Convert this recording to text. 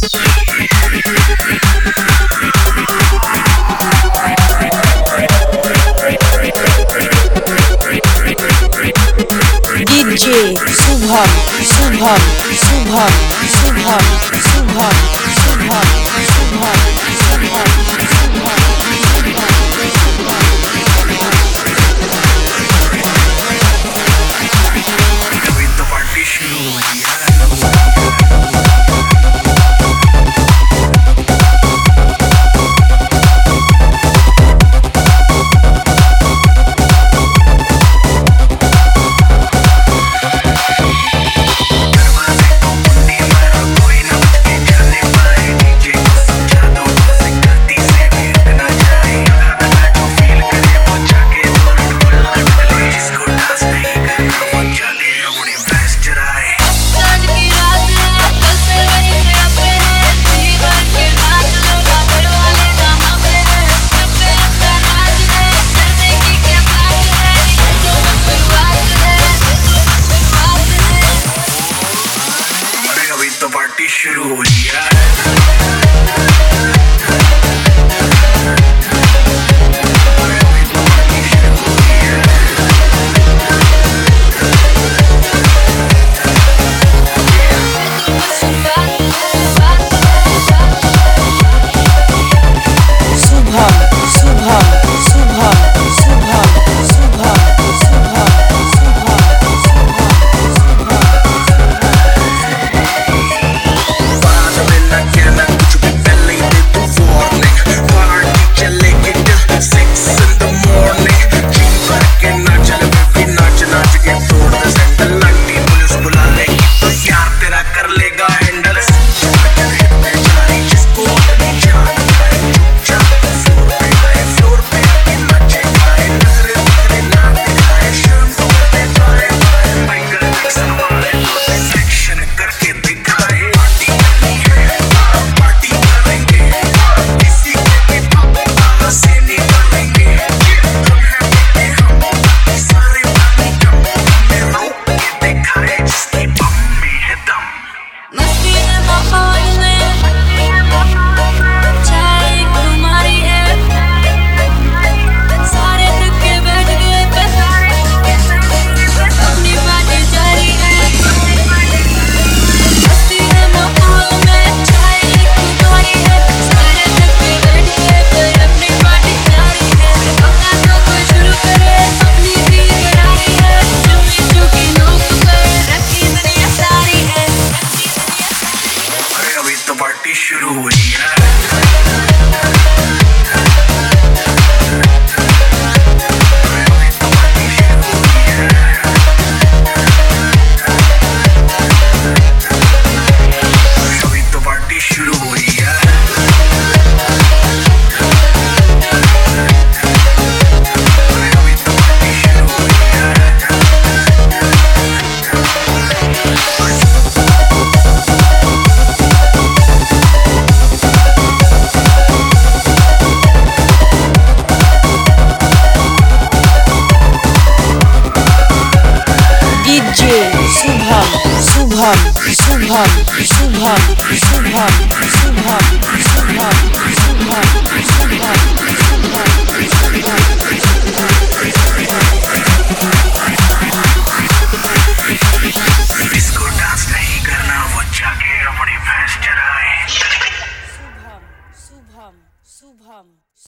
DJ Subham, Subham, Subham, Subham, Subham, Subham, Subham, Subham, party शुरू हुई है। Party शुरू हुई है। अभी तो पार्टी शुरू हुई है। Subham, Subham, Subham, Subham, Subham, Subham, Subham, Subham, इसको डांस नहीं करना, वो जाके अपनी भैंस चराए। Subham, Subham, Subham.